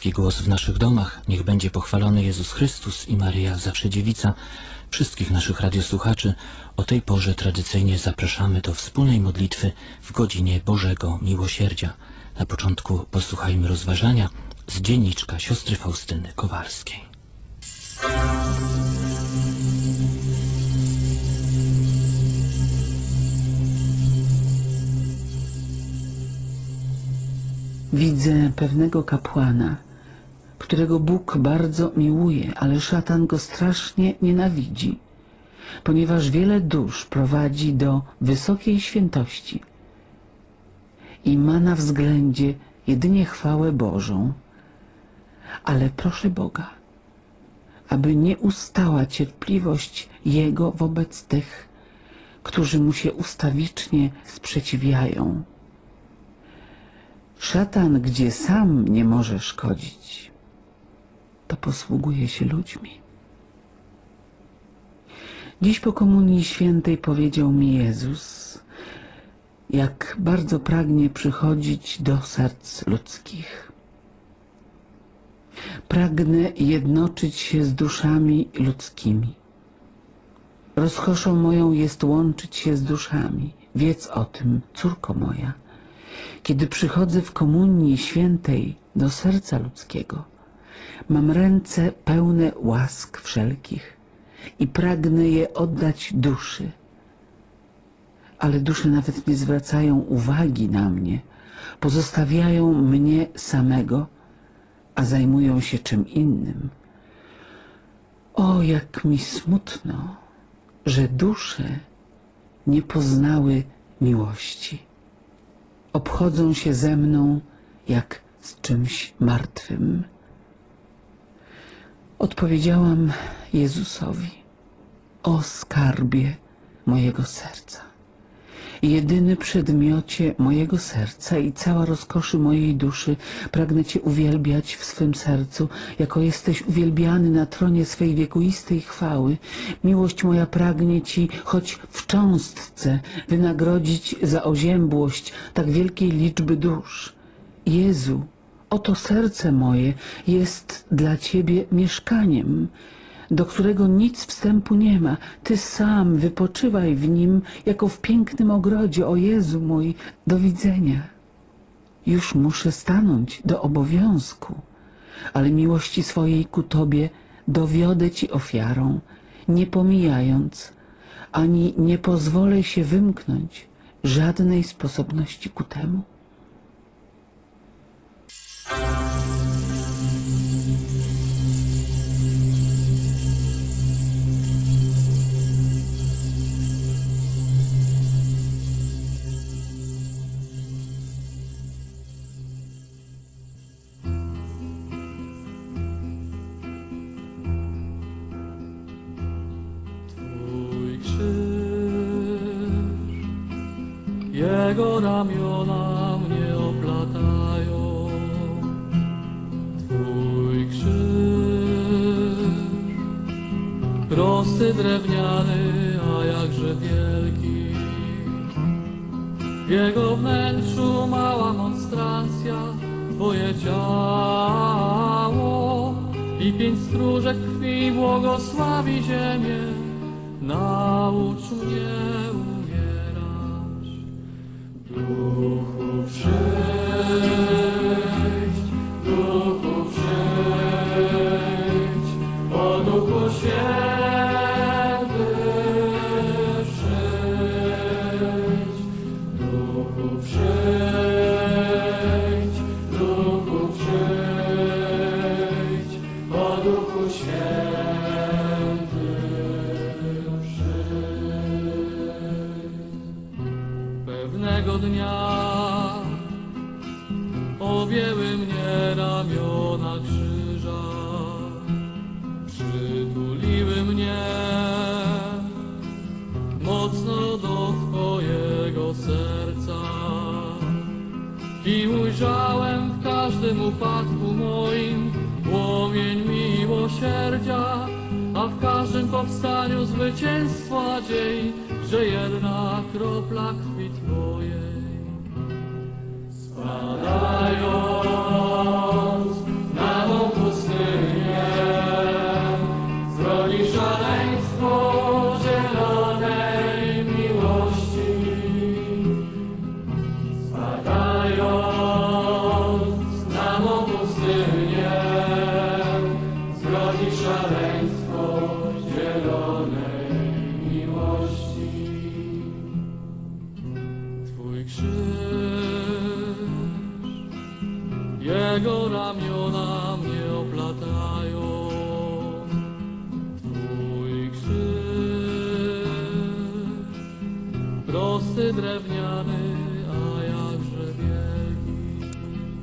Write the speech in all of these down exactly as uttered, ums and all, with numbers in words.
Pański głos w naszych domach. Niech będzie pochwalony Jezus Chrystus i Maryja Zawsze Dziewica. Wszystkich naszych radiosłuchaczy o tej porze tradycyjnie zapraszamy do wspólnej modlitwy w godzinie Bożego Miłosierdzia. Na początku posłuchajmy rozważania z dzienniczka siostry Faustyny Kowalskiej. Widzę pewnego kapłana, którego Bóg bardzo miłuje, ale szatan go strasznie nienawidzi, ponieważ wiele dusz prowadzi do wysokiej świętości i ma na względzie jedynie chwałę Bożą. Ale proszę Boga, aby nie ustała cierpliwość Jego wobec tych, którzy Mu się ustawicznie sprzeciwiają. Szatan, gdzie sam nie może szkodzić, to posługuje się ludźmi. Dziś po Komunii Świętej powiedział mi Jezus, jak bardzo pragnie przychodzić do serc ludzkich. Pragnę jednoczyć się z duszami ludzkimi. Rozkoszą moją jest łączyć się z duszami. Wiedz o tym, córko moja. Kiedy przychodzę w Komunii Świętej do serca ludzkiego, mam ręce pełne łask wszelkich i pragnę je oddać duszy. Ale dusze nawet nie zwracają uwagi na mnie, pozostawiają mnie samego, a zajmują się czym innym. O, jak mi smutno, że dusze nie poznały miłości. Obchodzą się ze mną jak z czymś martwym. Odpowiedziałam Jezusowi: o skarbie mojego serca, jedyny przedmiocie mojego serca i cała rozkoszy mojej duszy, pragnę Cię uwielbiać w swym sercu, jako jesteś uwielbiany na tronie swej wiekuistej chwały. Miłość moja pragnie Ci, choć w cząstce, wynagrodzić za oziębłość tak wielkiej liczby dusz. Jezu, oto serce moje jest dla Ciebie mieszkaniem, do którego nic wstępu nie ma. Ty sam wypoczywaj w nim, jako w pięknym ogrodzie. O Jezu mój, do widzenia. Już muszę stanąć do obowiązku, ale miłości swojej ku Tobie dowiodę Ci ofiarą, nie pomijając, ani nie pozwolę się wymknąć żadnej sposobności ku temu. Jego ramiona mnie oplatają, Twój krzyż, prosty, drewniany, a jakże wielki. W jego wnętrzu mała monstrancja, Twoje ciało i pięć stróżek krwi błogosławi ziemię. Naucz mnie Duchu przyjdź, Duchu przyjdź, o Duchu Święty przyjdź, Duchu przyjdź, Duchu przyjdź, o Duchu Święty przyjdź. Pewnego dnia objęły mnie ramiona krzyża, przytuliły mnie mocno do Twojego serca i ujrzałem w każdym upadku moim płomień miłosierdzia, a w każdym powstaniu zwycięstwo nadziei, że jedna kropla krwi Twojej spadając na ramiona mnie oplatają. Twój krzyż, prosty, drewniany, a jakże wielki.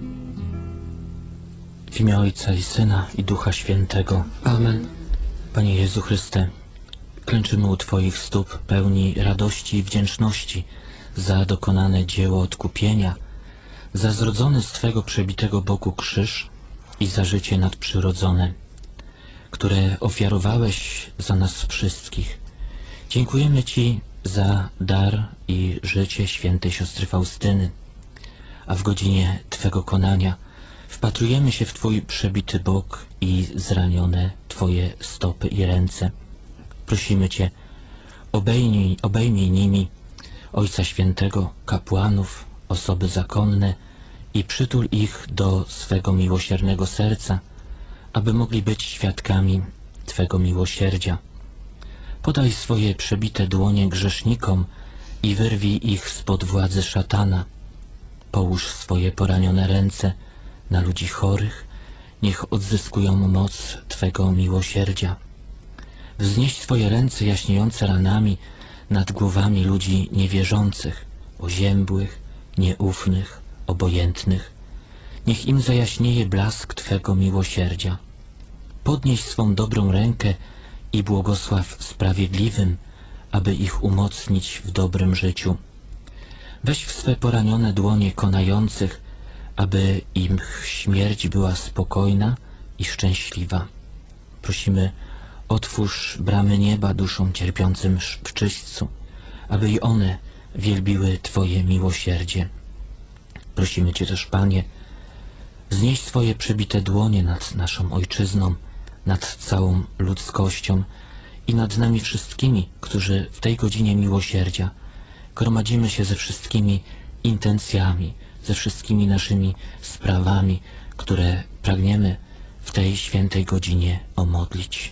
W imię Ojca i Syna i Ducha Świętego. Amen. Panie Jezu Chryste, klęczymy u Twoich stóp pełni radości i wdzięczności za dokonane dzieło odkupienia, za zrodzony z Twego przebitego boku krzyż i za życie nadprzyrodzone, które ofiarowałeś za nas wszystkich. Dziękujemy Ci za dar i życie świętej siostry Faustyny, a w godzinie Twego konania wpatrujemy się w Twój przebity bok i zranione Twoje stopy i ręce. Prosimy Cię, obejmij, obejmij nimi Ojca Świętego, kapłanów, osoby zakonne i przytul ich do swego miłosiernego serca, aby mogli być świadkami Twego miłosierdzia. Podaj swoje przebite dłonie grzesznikom i wyrwij ich spod władzy szatana. Połóż swoje poranione ręce na ludzi chorych, niech odzyskują moc Twego miłosierdzia. Wznieś swoje ręce jaśniejące ranami nad głowami ludzi niewierzących, oziębłych, nieufnych, obojętnych. Niech im zajaśnieje blask Twego miłosierdzia. Podnieś swą dobrą rękę i błogosław sprawiedliwym, aby ich umocnić w dobrym życiu. Weź w swe poranione dłonie konających, aby im śmierć była spokojna i szczęśliwa. Prosimy, otwórz bramy nieba duszom cierpiącym w czyśćcu, aby i one wielbiły Twoje miłosierdzie. Prosimy Cię też, Panie, wznieś swoje przebite dłonie nad naszą Ojczyzną, nad całą ludzkością i nad nami wszystkimi, którzy w tej godzinie miłosierdzia gromadzimy się ze wszystkimi intencjami, ze wszystkimi naszymi sprawami, które pragniemy w tej świętej godzinie omodlić.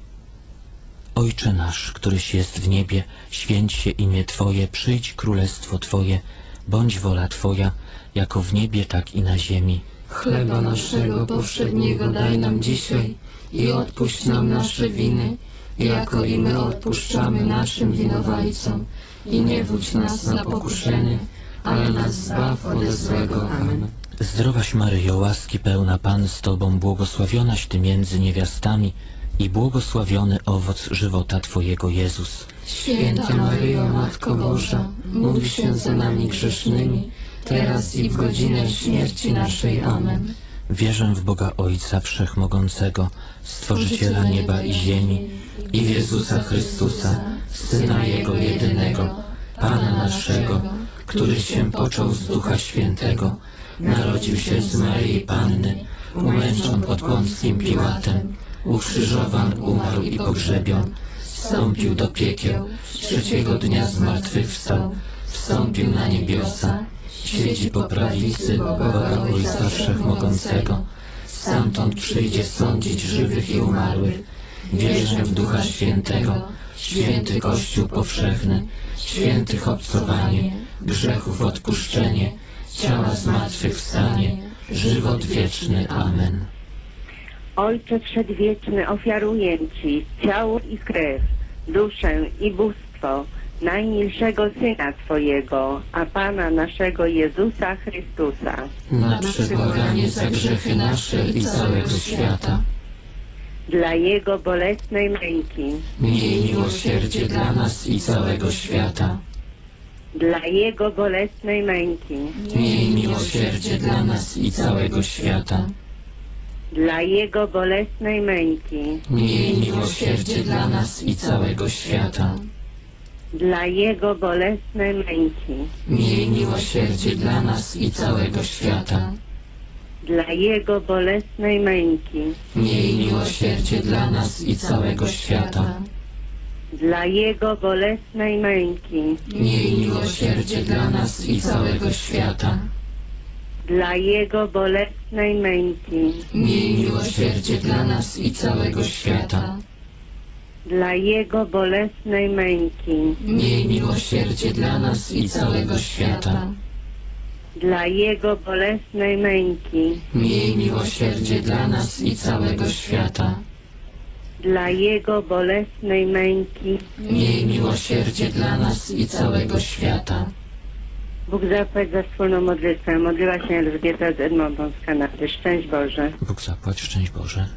Ojcze nasz, któryś jest w niebie, święć się imię Twoje, przyjdź królestwo Twoje, bądź wola Twoja, jako w niebie, tak i na ziemi. Chleba naszego powszedniego daj nam dzisiaj i odpuść nam nasze winy, jako i my odpuszczamy naszym winowajcom. I nie wódź nas na pokuszenie, ale nas zbaw ode złego. Amen. Zdrowaś Maryjo, łaski pełna, Pan z Tobą, błogosławionaś Ty między niewiastami i błogosławiony owoc żywota Twojego, Jezus. Święta Maryjo, Matko Boża, módl się za nami grzesznymi, teraz i w godzinę śmierci naszej. Amen. Wierzę w Boga Ojca Wszechmogącego, Stworzyciela nieba i ziemi, i w Jezusa Chrystusa, Syna Jego jedynego, Pana naszego, który się począł z Ducha Świętego, narodził się z Maryi Panny, umęczon pod Pąckim Piłatem, ukrzyżowan, umarł i pogrzebion, wstąpił do piekieł, trzeciego dnia zmartwychwstał, wstąpił na niebiosa, siedzi po prawicy Boga Ojca Wszechmogącego, stamtąd przyjdzie sądzić żywych i umarłych. Wierzę w Ducha Świętego, święty Kościół powszechny, świętych obcowanie, grzechów odpuszczenie, ciała zmartwychwstanie, żywot wieczny. Amen. Ojcze Przedwieczny, ofiaruję Ci ciało i krew, duszę i bóstwo najmilszego Syna Twojego, a Pana naszego Jezusa Chrystusa, Na przebłaganie za grzechy nasze i całego świata. dla Jego bolesnej męki, Miej miłosierdzie dla nas i całego świata. dla Jego bolesnej męki, Miej miłosierdzie dla nas i całego świata. dla Jego bolesnej męki, Miej miłosierdzie dla nas i całego świata. dla Jego bolesnej męki, Miej miłosierdzie dla nas i całego świata. dla Jego bolesnej męki, Miej miłosierdzie dla nas i całego świata. dla Jego bolesnej męki, Miej miłosierdzie dla nas i całego świata. dla Jego bolesnej męki, Miej miłosierdzie dla nas i całego świata. dla Jego bolesnej męki, Miej miłosierdzie dla nas i całego świata. dla Jego bolesnej męki, Miej miłosierdzie dla nas i całego świata. dla Jego bolesnej męki. Miej miłosierdzie dla nas i całego świata. Bóg zapłać za wspólną modlitwę. Modliła się Elżbieta z Edmonton z Kanady. Szczęść Boże. Bóg zapłać, szczęść Boże.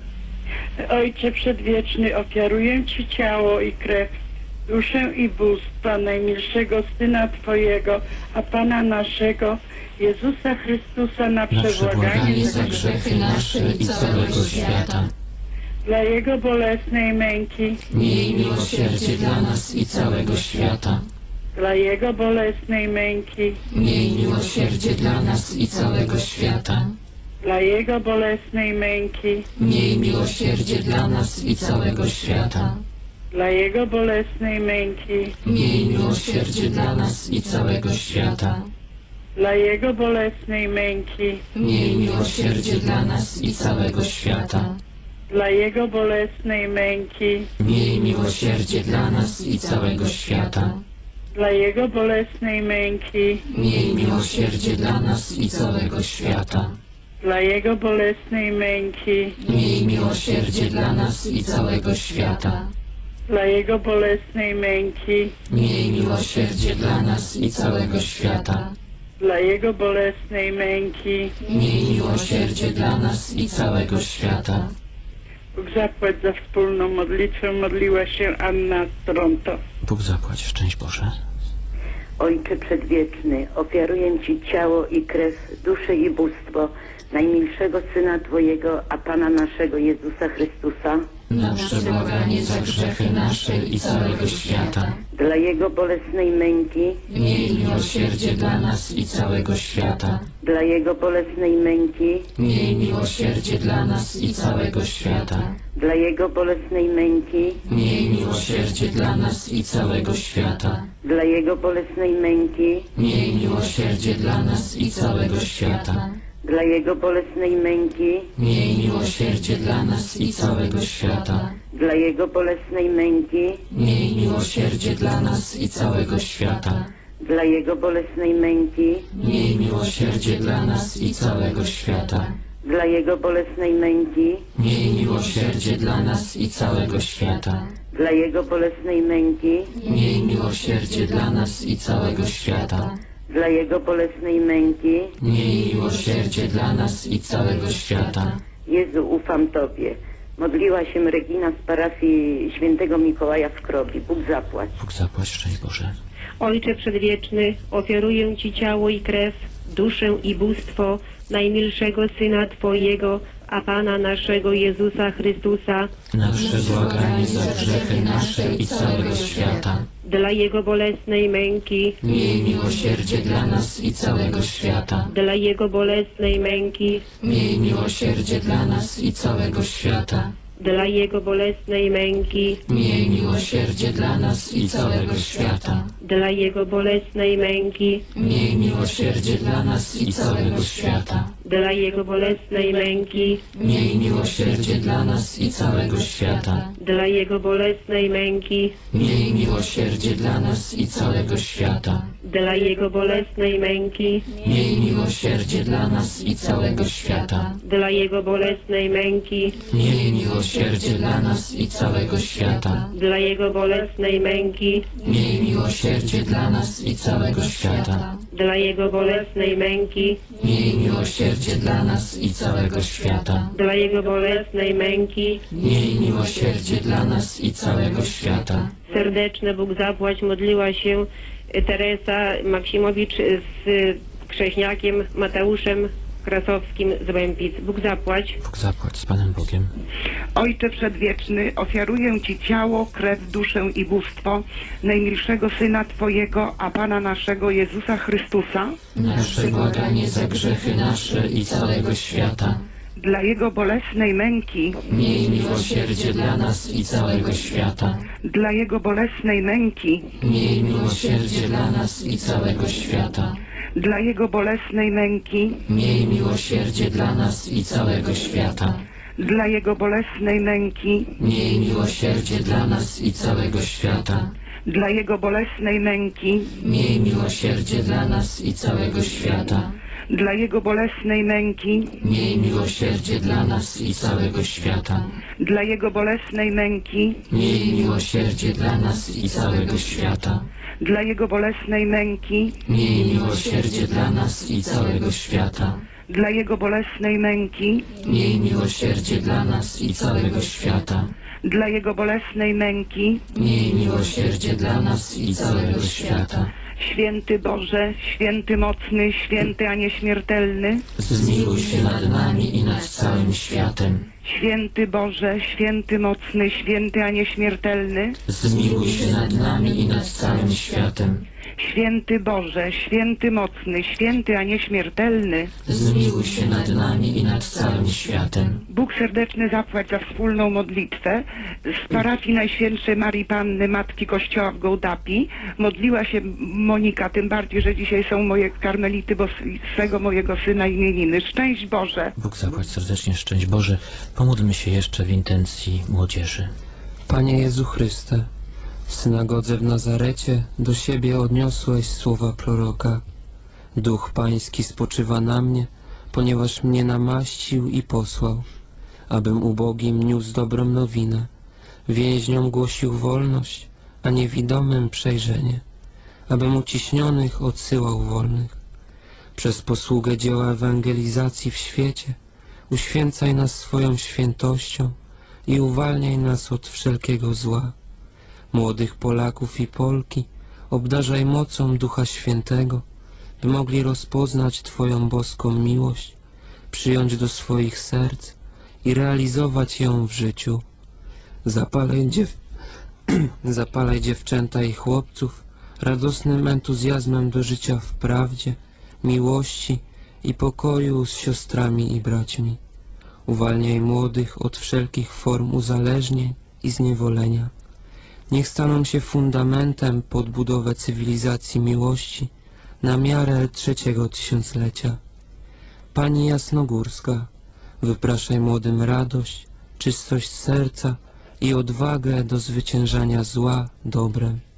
Ojcze Przedwieczny, ofiaruję Ci ciało i krew, duszę i bóstwa najmilszego Syna Twojego, a Pana naszego, Jezusa Chrystusa, na Na przebłaganie przebłaganie za grzechy nasze i całego świata. dla Jego bolesnej męki, Miej miłosierdzie dla nas i całego świata. dla Jego bolesnej męki, Miej miłosierdzie dla nas i całego świata. dla Jego bolesnej męki, Miej miłosierdzie dla nas i całego świata. dla Jego bolesnej męki, Miej miłosierdzie dla nas i całego świata. dla Jego bolesnej męki, Miej miłosierdzie dla nas i całego świata. dla Jego bolesnej męki, Miej miłosierdzie dla nas i całego świata. dla Jego bolesnej męki, Miej miłosierdzie dla nas i całego świata. dla Jego bolesnej męki, Miej miłosierdzie dla nas i całego świata. dla Jego bolesnej męki, Miej miłosierdzie dla nas i całego świata. dla Jego bolesnej męki. Miej miłosierdzie dla nas i całego świata. Bóg zapłać za wspólną modlitwę. Modliła się Anna z Toronto. Bóg zapłać, szczęść Boże. Ojcze Przedwieczny, ofiaruję Ci ciało i krew, duszę i bóstwo najmilszego Syna Twojego, a Pana naszego Jezusa Chrystusa, Na przebłaganie za grzechy nasze i całego świata. dla Jego bolesnej męki, Miej miłosierdzie dla nas i całego świata. dla Jego bolesnej męki, Miej miłosierdzie dla nas i całego świata. dla Jego bolesnej męki, Miej miłosierdzie dla nas i całego świata. dla Jego bolesnej męki, Miej miłosierdzie dla nas i całego świata. dla Jego bolesnej męki, Miej miłosierdzie dla nas i całego świata. dla Jego bolesnej męki, Miej miłosierdzie dla nas i całego świata. dla Jego bolesnej męki, Miej miłosierdzie dla nas i całego świata. dla Jego bolesnej męki, Miej miłosierdzie dla nas i całego świata. dla Jego bolesnej męki, Miej miłosierdzie dla nas i całego świata. dla Jego bolesnej męki. Miej miłosierdzie dla nas i całego świata. Jezu, ufam Tobie. Modliła się Regina z parafii świętego Mikołaja w Krobi. Bóg zapłać. Bóg zapłać, szczęść Boże. Ojcze Przedwieczny, ofiaruję Ci ciało i krew, duszę i bóstwo najmilszego Syna Twojego, a Pana naszego Jezusa Chrystusa, Na Przebłaganie za grzechy nasze i całego świata. dla Jego bolesnej męki, Miej miłosierdzie dla nas i całego świata. dla Jego bolesnej męki, Miej miłosierdzie dla nas i całego świata. dla Jego bolesnej męki, Miej miłosierdzie dla nas i całego świata. dla Jego bolesnej męki, Miej miłosierdzie dla nas i całego świata. dla Jego bolesnej męki, Miej miłosierdzie dla nas i całego świata. dla Jego bolesnej męki, Miej miłosierdzie dla nas i całego świata. dla Jego bolesnej męki, Miej miłosierdzie dla nas i całego świata. dla Jego bolesnej męki, Miej miłosierdzie dla nas i całego świata. dla Jego bolesnej męki, Miej miłosierdzie dla nas i całego świata. dla Jego bolesnej męki, Miej miłosierdzie dla nas i całego świata. dla Jego bolesnej męki. Miej miłosierdzie dla nas i całego świata. Serdeczne Bóg zapłać modliła się Teresa Maksimowicz z Krześniakiem Mateuszem Krasowskim z Łępic. Bóg zapłać. Bóg zapłać, z Panem Bogiem. Ojcze Przedwieczny, ofiaruję Ci ciało, krew, duszę i bóstwo najmilszego Syna Twojego, a Pana naszego Jezusa Chrystusa, Na przebłaganie za grzechy nasze i całego świata. dla Jego bolesnej męki, Miej miłosierdzie dla nas i całego świata. dla Jego bolesnej męki, Miej miłosierdzie dla nas i całego świata. dla Jego bolesnej męki, Miej miłosierdzie dla nas i całego świata. dla Jego bolesnej męki, Miej miłosierdzie dla nas i całego świata. dla Jego bolesnej męki, Miej miłosierdzie dla nas i całego świata. dla Jego bolesnej męki, Miej miłosierdzie dla nas i całego świata. dla Jego bolesnej męki, Miej miłosierdzie dla nas i całego świata. dla Jego bolesnej męki, Miej miłosierdzie dla nas i całego świata. dla Jego bolesnej męki, Miej miłosierdzie dla nas i całego świata. dla Jego bolesnej męki. Miej miłosierdzie dla nas i całego świata. Święty Boże, święty mocny, święty a nieśmiertelny, Zmiłuj się nad nami i nad całym światem. święty Boże, święty mocny, święty a nieśmiertelny, Zmiłuj się nad nami i nad całym światem. święty Boże, święty mocny, święty a nieśmiertelny. Zmiłuj się nad nami i nad całym światem. Bóg serdeczny zapłać za wspólną modlitwę z parafii Najświętszej Marii Panny, Matki Kościoła w Gołdapi. Modliła się Monika, tym bardziej, że dzisiaj są moje karmelity, bo swego mojego syna imieniny. Szczęść Boże! Bóg zapłać serdecznie, szczęść Boże. Pomódlmy się jeszcze w intencji młodzieży. Panie Jezu Chryste, w synagodze w Nazarecie do siebie odniosłeś słowa proroka. Duch Pański spoczywa na mnie, ponieważ mnie namaścił i posłał, abym ubogim niósł dobrą nowinę, więźniom głosił wolność, a niewidomym przejrzenie, abym uciśnionych odsyłał wolnych. Przez posługę dzieła ewangelizacji w świecie uświęcaj nas swoją świętością i uwalniaj nas od wszelkiego zła. Młodych Polaków i Polki obdarzaj mocą Ducha Świętego, by mogli rozpoznać Twoją boską miłość, przyjąć do swoich serc i realizować ją w życiu. Zapalaj, dziew... Zapalaj dziewczęta i chłopców radosnym entuzjazmem do życia w prawdzie, miłości i pokoju z siostrami i braćmi. Uwalniaj młodych od wszelkich form uzależnień i zniewolenia. Niech staną się fundamentem pod budowę cywilizacji miłości na miarę trzeciego tysiąclecia. Pani Jasnogórska, wypraszaj młodym radość, czystość serca i odwagę do zwyciężania zła dobrem.